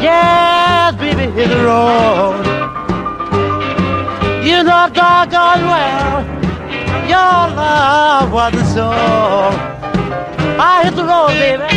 Yes, baby, hit the road. You know doggone well your love wasn't so. I hit the road, baby.